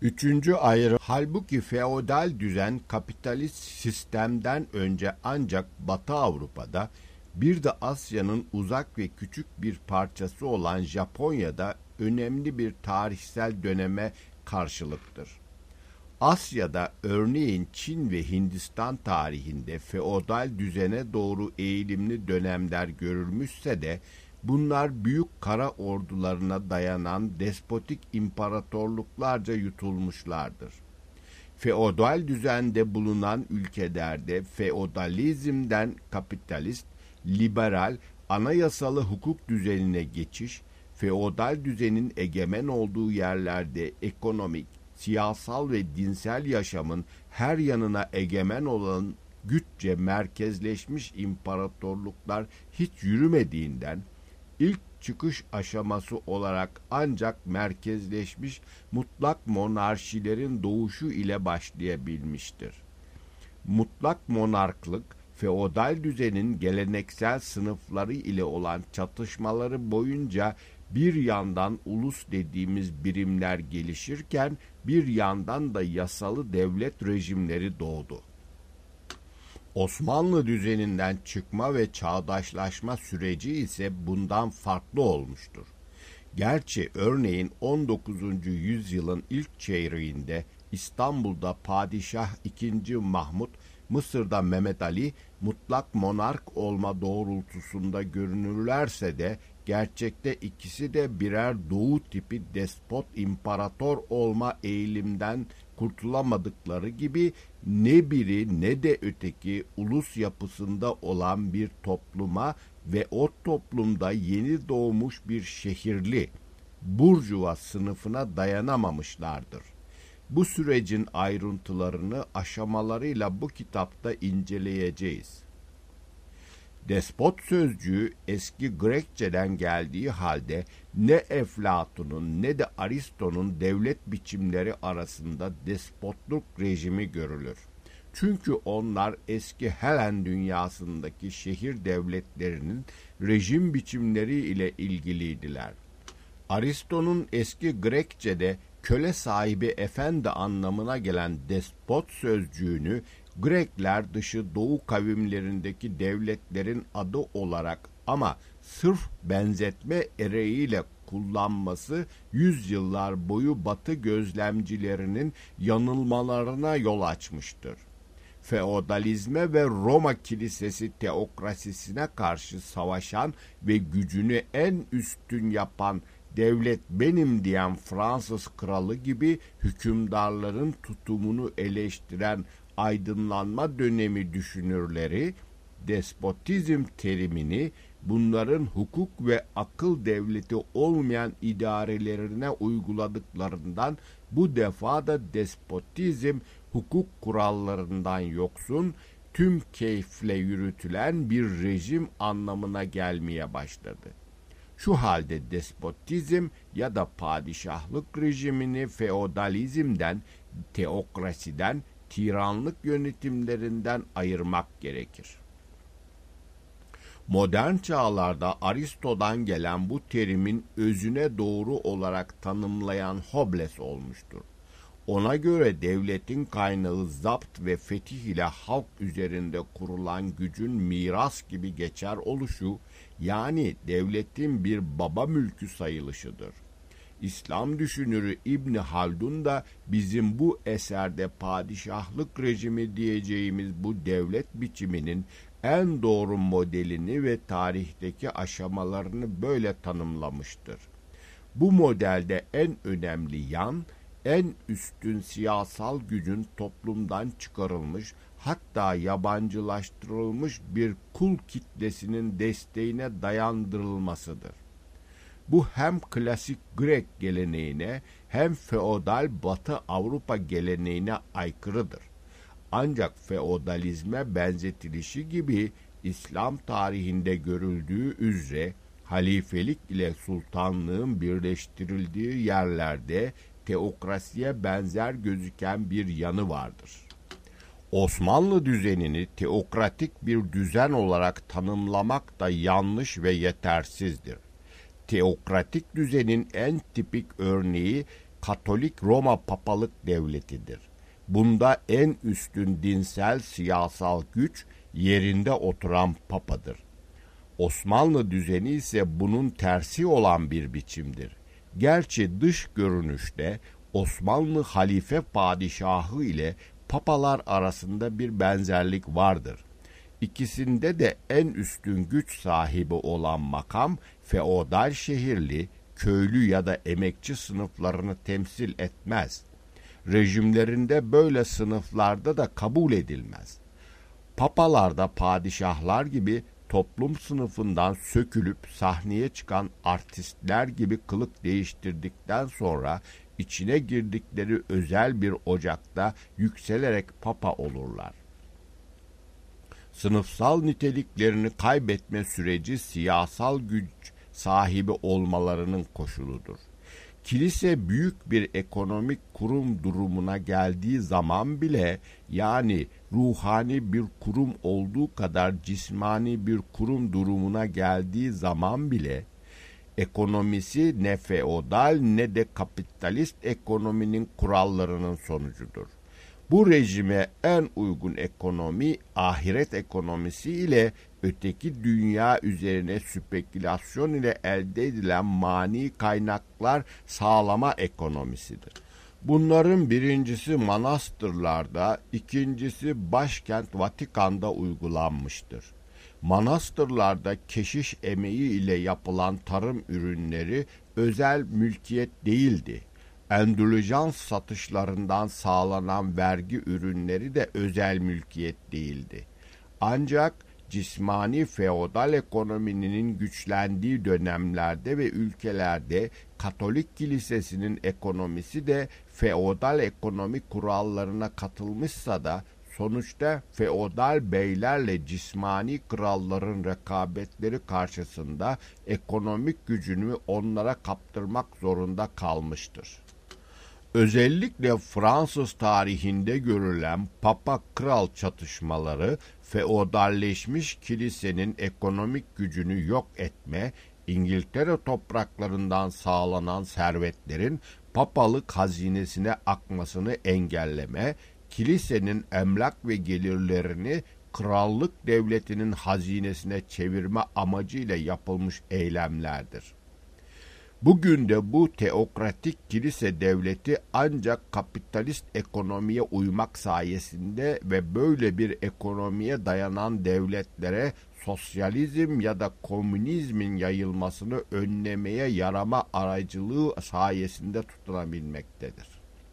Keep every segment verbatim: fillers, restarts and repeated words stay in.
Üçüncü ayrım, halbuki feodal düzen kapitalist sistemden önce ancak Batı Avrupa'da, bir de Asya'nın uzak ve küçük bir parçası olan Japonya'da önemli bir tarihsel döneme karşılıktır. Asya'da, örneğin Çin ve Hindistan tarihinde feodal düzene doğru eğilimli dönemler görülmüşse de bunlar büyük kara ordularına dayanan despotik imparatorluklarca yutulmuşlardır. Feodal düzende bulunan ülkelerde feodalizmden kapitalist, liberal, anayasalı hukuk düzenine geçiş, feodal düzenin egemen olduğu yerlerde ekonomik, siyasal ve dinsel yaşamın her yanına egemen olan güççe merkezleşmiş imparatorluklar hiç yürümediğinden, ilk çıkış aşaması olarak ancak merkezleşmiş mutlak monarşilerin doğuşu ile başlayabilmiştir. Mutlak monarklık, feodal düzenin geleneksel sınıfları ile olan çatışmaları boyunca bir yandan ulus dediğimiz birimler gelişirken bir yandan da yasalı devlet rejimleri doğdu. Osmanlı düzeninden çıkma ve çağdaşlaşma süreci ise bundan farklı olmuştur. Gerçi örneğin on dokuzuncu yüzyılın ilk çeyreğinde İstanbul'da Padişah ikinci. Mahmud, Mısır'da Mehmet Ali mutlak monark olma doğrultusunda görünürlerse de gerçekte ikisi de birer doğu tipi despot imparator olma eğilimden kurtulamadıkları gibi ne biri ne de öteki ulus yapısında olan bir topluma ve o toplumda yeni doğmuş bir şehirli, burjuva sınıfına dayanamamışlardır. Bu sürecin ayrıntılarını aşamalarıyla bu kitapta inceleyeceğiz. Despot sözcüğü eski Grekçeden geldiği halde ne Eflatun'un ne de Aristo'nun devlet biçimleri arasında despotluk rejimi görülür. Çünkü onlar eski Helen dünyasındaki şehir devletlerinin rejim biçimleri ile ilgiliydiler. Aristo'nun eski Grekçe'de köle sahibi efendi anlamına gelen despot sözcüğünü Grekler dışı Doğu kavimlerindeki devletlerin adı olarak ama sırf benzetme ereğiyle kullanması yüzyıllar boyu Batı gözlemcilerinin yanılmalarına yol açmıştır. Feodalizme ve Roma Kilisesi teokrasisine karşı savaşan ve gücünü en üstün yapan devlet benim diyen Fransız kralı gibi hükümdarların tutumunu eleştiren aydınlanma dönemi düşünürleri, despotizm terimini bunların hukuk ve akıl devleti olmayan idarelerine uyguladıklarından bu defa da despotizm hukuk kurallarından yoksun, tüm keyifle yürütülen bir rejim anlamına gelmeye başladı. Şu halde despotizm ya da padişahlık rejimini feodalizmden, teokrasiden, tiranlık yönetimlerinden ayırmak gerekir. Modern çağlarda Aristo'dan gelen bu terimin özüne doğru olarak tanımlayan Hobbes olmuştur. Ona göre devletin kaynağı zapt ve fetih ile halk üzerinde kurulan gücün miras gibi geçer oluşu, yani devletin bir baba mülkü sayılışıdır. İslam düşünürü İbn Haldun da bizim bu eserde padişahlık rejimi diyeceğimiz bu devlet biçiminin en doğru modelini ve tarihteki aşamalarını böyle tanımlamıştır. Bu modelde en önemli yan, en üstün siyasal gücün toplumdan çıkarılmış, hatta yabancılaştırılmış bir kul kitlesinin desteğine dayandırılmasıdır. Bu hem klasik Grek geleneğine hem feodal Batı Avrupa geleneğine aykırıdır. Ancak feodalizme benzetilişi gibi İslam tarihinde görüldüğü üzere halifelik ile sultanlığın birleştirildiği yerlerde teokrasiye benzer gözüken bir yanı vardır. Osmanlı düzenini teokratik bir düzen olarak tanımlamak da yanlış ve yetersizdir. Teokratik düzenin en tipik örneği Katolik Roma Papalık Devleti'dir. Bunda en üstün dinsel siyasal güç yerinde oturan papadır. Osmanlı düzeni ise bunun tersi olan bir biçimdir. Gerçi dış görünüşte Osmanlı halife padişahı ile papalar arasında bir benzerlik vardır. İkisinde de en üstün güç sahibi olan makam, feodal şehirli, köylü ya da emekçi sınıflarını temsil etmez. Rejimlerinde böyle sınıflarda da kabul edilmez. Papalarda padişahlar gibi toplum sınıfından sökülüp sahneye çıkan artistler gibi kılık değiştirdikten sonra içine girdikleri özel bir ocakta yükselerek papa olurlar. Sınıfsal niteliklerini kaybetme süreci siyasal güç sahibi olmalarının koşuludur. Kilise büyük bir ekonomik kurum durumuna geldiği zaman bile, yani ruhani bir kurum olduğu kadar cismani bir kurum durumuna geldiği zaman bile, ekonomisi ne feodal ne de kapitalist ekonominin kurallarının sonucudur. Bu rejime en uygun ekonomi ahiret ekonomisi ile öteki dünya üzerine spekülasyon ile elde edilen mani kaynaklar sağlama ekonomisidir. Bunların birincisi manastırlarda, ikincisi başkent Vatikan'da uygulanmıştır. Manastırlarda keşiş emeği ile yapılan tarım ürünleri özel mülkiyet değildi. Endülüjans satışlarından sağlanan vergi ürünleri de özel mülkiyet değildi. Ancak cismani feodal ekonominin güçlendiği dönemlerde ve ülkelerde Katolik Kilisesi'nin ekonomisi de feodal ekonomi kurallarına katılmışsa da sonuçta feodal beylerle cismani kralların rekabetleri karşısında ekonomik gücünü onlara kaptırmak zorunda kalmıştır. Özellikle Fransız tarihinde görülen papa-kral çatışmaları, feodalleşmiş kilisenin ekonomik gücünü yok etme, İngiltere topraklarından sağlanan servetlerin papalık hazinesine akmasını engelleme, kilisenin emlak ve gelirlerini krallık devletinin hazinesine çevirme amacıyla yapılmış eylemlerdir. Bugün de bu teokratik kilise devleti ancak kapitalist ekonomiye uymak sayesinde ve böyle bir ekonomiye dayanan devletlere sosyalizm ya da komünizmin yayılmasını önlemeye yarama aracılığı sayesinde tutunabilmektedir.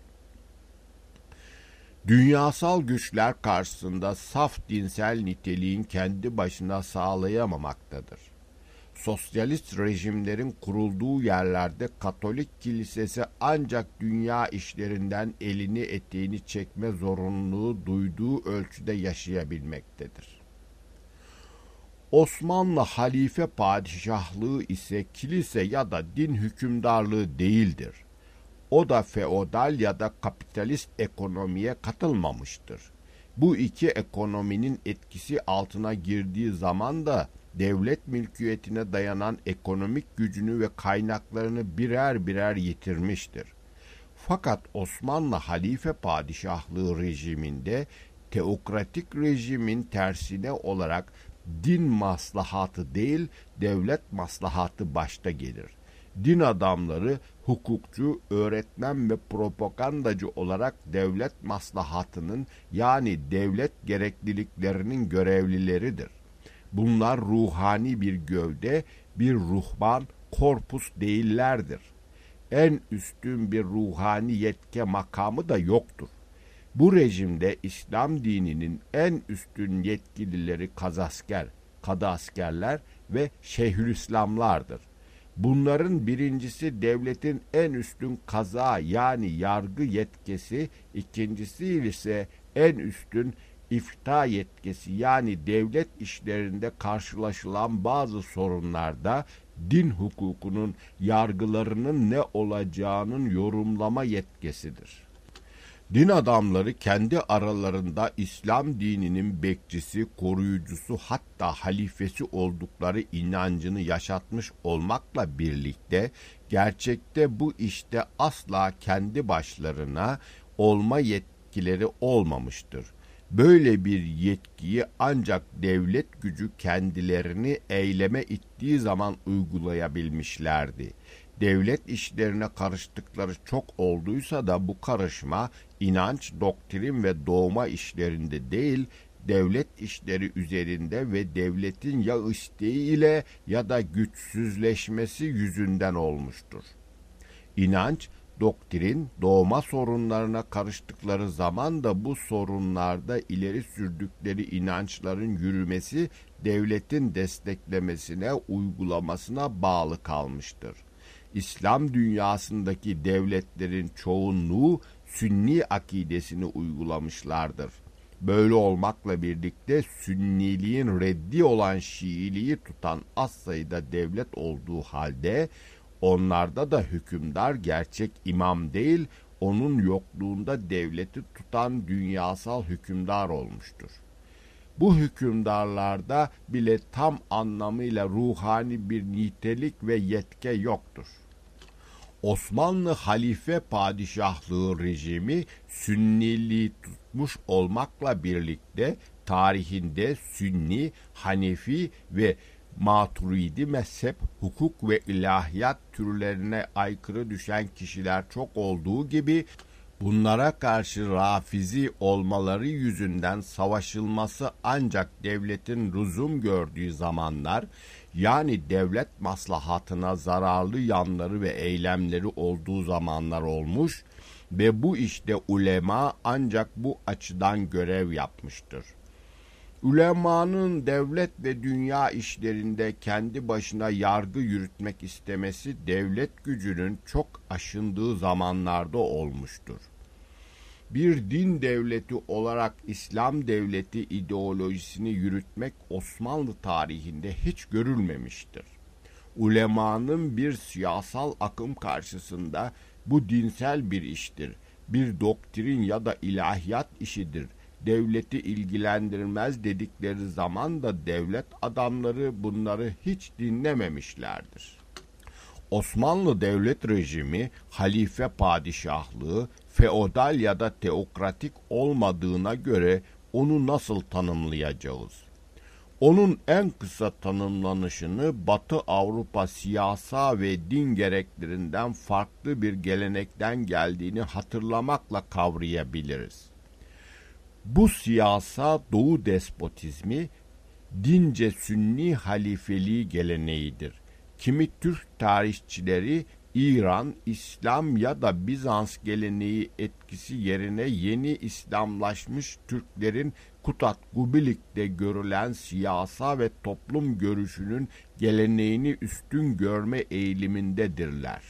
Dünyasal güçler karşısında saf dinsel niteliğin kendi başına sağlayamamaktadır. Sosyalist rejimlerin kurulduğu yerlerde Katolik Kilisesi ancak dünya işlerinden elini eteğini çekme zorunluluğu duyduğu ölçüde yaşayabilmektedir. Osmanlı halife padişahlığı ise kilise ya da din hükümdarlığı değildir. O da feodal ya da kapitalist ekonomiye katılmamıştır. Bu iki ekonominin etkisi altına girdiği zaman da devlet mülkiyetine dayanan ekonomik gücünü ve kaynaklarını birer birer yitirmiştir. Fakat Osmanlı halife padişahlığı rejiminde teokratik rejimin tersine olarak din maslahatı değil, devlet maslahatı başta gelir. Din adamları, hukukçu, öğretmen ve propagandacı olarak devlet maslahatının yani devlet gerekliliklerinin görevlileridir. Bunlar ruhani bir gövde, bir ruhban, korpus değillerdir. En üstün bir ruhani yetke makamı da yoktur. Bu rejimde İslam dininin en üstün yetkilileri kazasker, kadaskerler ve şeyhülislamlardır. Bunların birincisi devletin en üstün kaza yani yargı yetkisi, ikincisi ise en üstün ifta yetkisi yani devlet işlerinde karşılaşılan bazı sorunlarda din hukukunun yargılarının ne olacağının yorumlama yetkisidir. Din adamları kendi aralarında İslam dininin bekçisi, koruyucusu hatta halifesi oldukları inancını yaşatmış olmakla birlikte gerçekte bu işte asla kendi başlarına olma yetkileri olmamıştır. Böyle bir yetkiyi ancak devlet gücü kendilerini eyleme ittiği zaman uygulayabilmişlerdi. Devlet işlerine karıştıkları çok olduysa da bu karışma inanç, doktrin ve doğma işlerinde değil, devlet işleri üzerinde ve devletin ya isteğiyle ya da güçsüzleşmesi yüzünden olmuştur. İnanç, doktrin, doğma sorunlarına karıştıkları zaman da bu sorunlarda ileri sürdükleri inançların yürümesi devletin desteklemesine, uygulamasına bağlı kalmıştır. İslam dünyasındaki devletlerin çoğunluğu Sünni akidesini uygulamışlardır. Böyle olmakla birlikte Sünniliğin reddi olan Şiiliği tutan az sayıda devlet olduğu halde onlarda da hükümdar gerçek imam değil, onun yokluğunda devleti tutan dünyasal hükümdar olmuştur. Bu hükümdarlarda bile tam anlamıyla ruhani bir nitelik ve yetke yoktur. Osmanlı halife padişahlığı rejimi Sünniliği tutmuş olmakla birlikte tarihinde Sünni, Hanefi ve Maturidi mezhep, hukuk ve ilahiyat türlerine aykırı düşen kişiler çok olduğu gibi bunlara karşı Rafizi olmaları yüzünden savaşılması ancak devletin lüzum gördüğü zamanlar, yani devlet maslahatına zararlı yanları ve eylemleri olduğu zamanlar olmuş ve bu işte ulema ancak bu açıdan görev yapmıştır. Ulemanın devlet ve dünya işlerinde kendi başına yargı yürütmek istemesi devlet gücünün çok aşındığı zamanlarda olmuştur. Bir din devleti olarak İslam devleti ideolojisini yürütmek Osmanlı tarihinde hiç görülmemiştir. Ulemanın bir siyasal akım karşısında bu dinsel bir iştir, bir doktrin ya da ilahiyat işidir, devleti ilgilendirmez dedikleri zaman da devlet adamları bunları hiç dinlememişlerdir. Osmanlı devlet rejimi, halife padişahlığı, feodal ya da teokratik olmadığına göre onu nasıl tanımlayacağız? Onun en kısa tanımlanışını Batı Avrupa siyasa ve din gereklerinden farklı bir gelenekten geldiğini hatırlamakla kavrayabiliriz. Bu siyasa Doğu despotizmi, dince Sünni halifeliği geleneğidir. Kimi Türk tarihçileri İran, İslam ya da Bizans geleneği etkisi yerine yeni İslamlaşmış Türklerin Kutat-Gubilik'te görülen siyasa ve toplum görüşünün geleneğini üstün görme eğilimindedirler.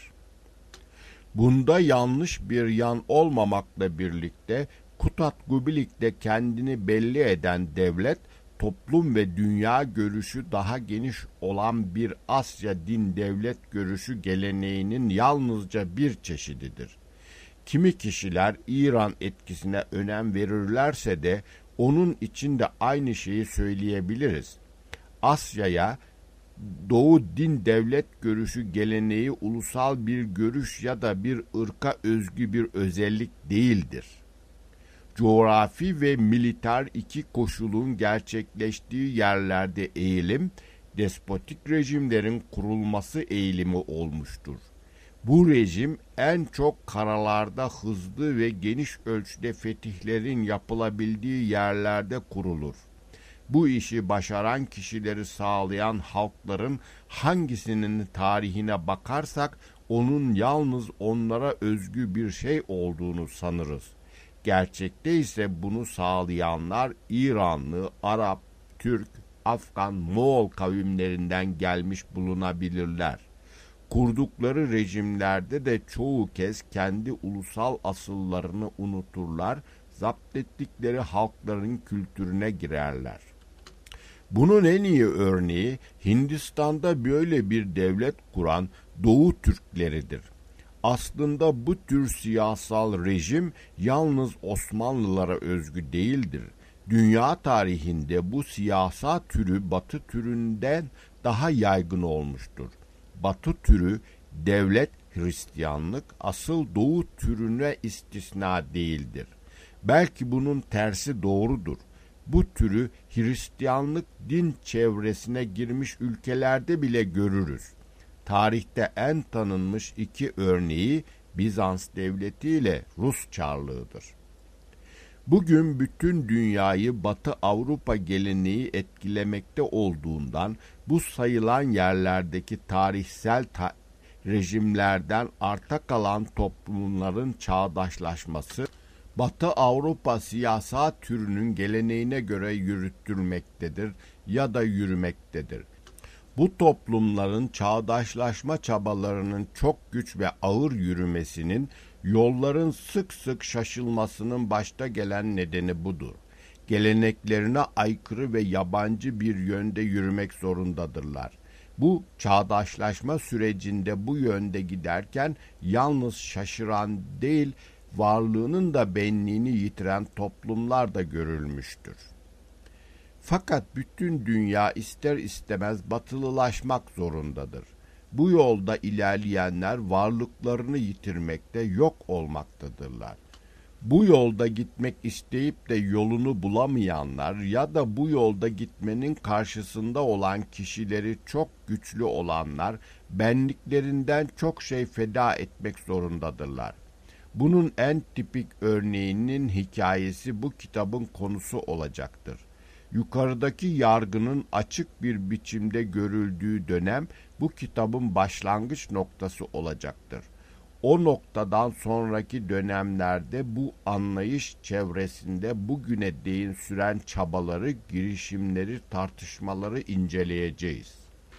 Bunda yanlış bir yan olmamakla birlikte Kutat-Gubilik'te kendini belli eden devlet, toplum ve dünya görüşü daha geniş olan bir Asya din devlet görüşü geleneğinin yalnızca bir çeşididir. Kimi kişiler İran etkisine önem verirlerse de onun için de aynı şeyi söyleyebiliriz. Asya'ya Doğu din devlet görüşü geleneği ulusal bir görüş ya da bir ırka özgü bir özellik değildir. Coğrafi ve militer iki koşulun gerçekleştiği yerlerde eğilim, despotik rejimlerin kurulması eğilimi olmuştur. Bu rejim en çok karalarda hızlı ve geniş ölçüde fetihlerin yapılabildiği yerlerde kurulur. Bu işi başaran kişileri sağlayan halkların hangisinin tarihine bakarsak onun yalnız onlara özgü bir şey olduğunu sanırız. Gerçekte ise bunu sağlayanlar İranlı, Arap, Türk, Afgan, Moğol kavimlerinden gelmiş bulunabilirler. Kurdukları rejimlerde de çoğu kez kendi ulusal asıllarını unuturlar, zapt ettikleri halkların kültürüne girerler. Bunun en iyi örneği Hindistan'da böyle bir devlet kuran Doğu Türkleridir. Aslında bu tür siyasal rejim yalnız Osmanlılara özgü değildir. Dünya tarihinde bu siyasal türü Batı türünden daha yaygın olmuştur. Batı türü devlet Hristiyanlık asıl Doğu türüne istisna değildir. Belki bunun tersi doğrudur. Bu türü Hristiyanlık din çevresine girmiş ülkelerde bile görürüz. Tarihte en tanınmış iki örneği Bizans devleti ile Rus Çarlığı'dır. Bugün bütün dünyayı Batı Avrupa geleneği etkilemekte olduğundan bu sayılan yerlerdeki tarihsel ta- rejimlerden arta kalan toplumların çağdaşlaşması Batı Avrupa siyasal türünün geleneğine göre yürütülmektedir ya da yürümektedir. Bu toplumların çağdaşlaşma çabalarının çok güç ve ağır yürümesinin, yolların sık sık şaşılmasının başta gelen nedeni budur. Geleneklerine aykırı ve yabancı bir yönde yürümek zorundadırlar. Bu çağdaşlaşma sürecinde bu yönde giderken yalnız şaşıran değil, varlığının da benliğini yitiren toplumlar da görülmüştür. Fakat bütün dünya ister istemez batılılaşmak zorundadır. Bu yolda ilerleyenler varlıklarını yitirmekte, yok olmaktadırlar. Bu yolda gitmek isteyip de yolunu bulamayanlar ya da bu yolda gitmenin karşısında olan kişileri çok güçlü olanlar benliklerinden çok şey feda etmek zorundadırlar. Bunun en tipik örneğinin hikayesi bu kitabın konusu olacaktır. Yukarıdaki yargının açık bir biçimde görüldüğü dönem bu kitabın başlangıç noktası olacaktır. O noktadan sonraki dönemlerde bu anlayış çevresinde bugüne değin süren çabaları, girişimleri, tartışmaları inceleyeceğiz.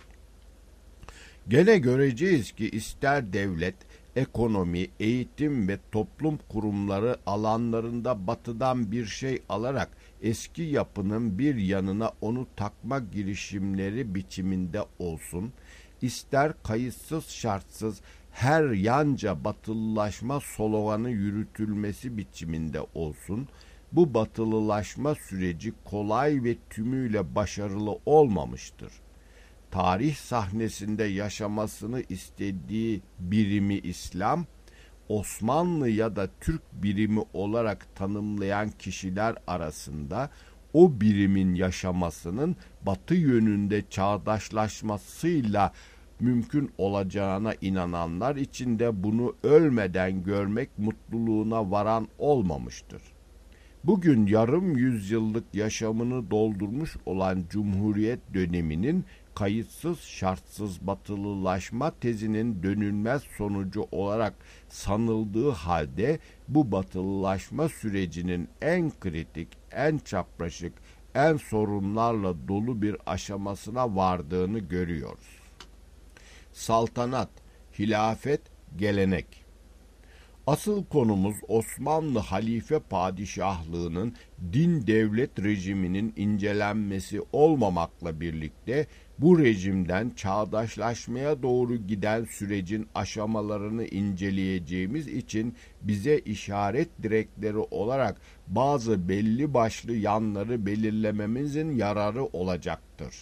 Gene göreceğiz ki ister devlet, ekonomi, eğitim ve toplum kurumları alanlarında batıdan bir şey alarak eski yapının bir yanına onu takma girişimleri biçiminde olsun, ister kayıtsız şartsız her yanca batılılaşma sloganı yürütülmesi biçiminde olsun, bu batılılaşma süreci kolay ve tümüyle başarılı olmamıştır. Tarih sahnesinde yaşamasını istediği birimi İslam, Osmanlı ya da Türk birimi olarak tanımlayan kişiler arasında o birimin yaşamasının Batı yönünde çağdaşlaşmasıyla mümkün olacağına inananlar için de bunu ölmeden görmek mutluluğuna varan olmamıştır. Bugün yarım yüzyıllık yaşamını doldurmuş olan Cumhuriyet döneminin kayıtsız şartsız batılılaşma tezinin dönülmez sonucu olarak sanıldığı halde bu batılılaşma sürecinin en kritik, en çapraşık, en sorunlarla dolu bir aşamasına vardığını görüyoruz. Saltanat, hilafet, gelenek. Asıl konumuz Osmanlı halife padişahlığının din devlet rejiminin incelenmesi olmamakla birlikte bu rejimden çağdaşlaşmaya doğru giden sürecin aşamalarını inceleyeceğimiz için bize işaret direkleri olarak bazı belli başlı yanları belirlememizin yararı olacaktır.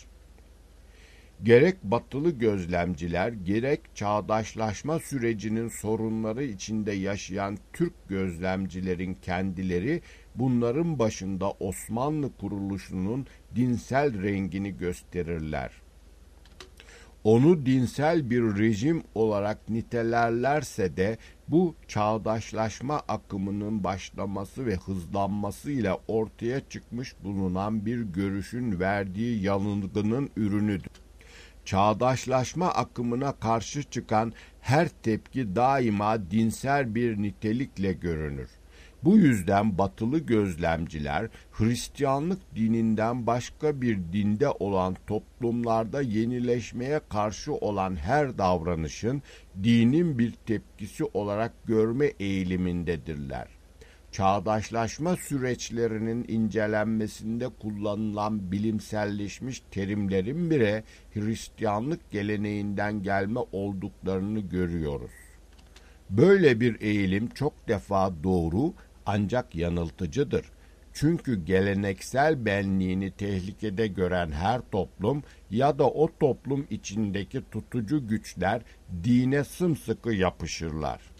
Gerek batılı gözlemciler, gerek çağdaşlaşma sürecinin sorunları içinde yaşayan Türk gözlemcilerin kendileri bunların başında Osmanlı kuruluşunun dinsel rengini gösterirler. Onu dinsel bir rejim olarak nitelerlerse de bu çağdaşlaşma akımının başlaması ve hızlanmasıyla ortaya çıkmış bulunan bir görüşün verdiği yanılgının ürünüdür. Çağdaşlaşma akımına karşı çıkan her tepki daima dinsel bir nitelikle görünür. Bu yüzden batılı gözlemciler Hristiyanlık dininden başka bir dinde olan toplumlarda yenileşmeye karşı olan her davranışın dinin bir tepkisi olarak görme eğilimindedirler. Çağdaşlaşma süreçlerinin incelenmesinde kullanılan bilimselleşmiş terimlerin bile Hristiyanlık geleneğinden gelme olduklarını görüyoruz. Böyle bir eğilim çok defa doğru ancak yanıltıcıdır. Çünkü geleneksel benliğini tehlikede gören her toplum ya da o toplum içindeki tutucu güçler dine sımsıkı yapışırlar.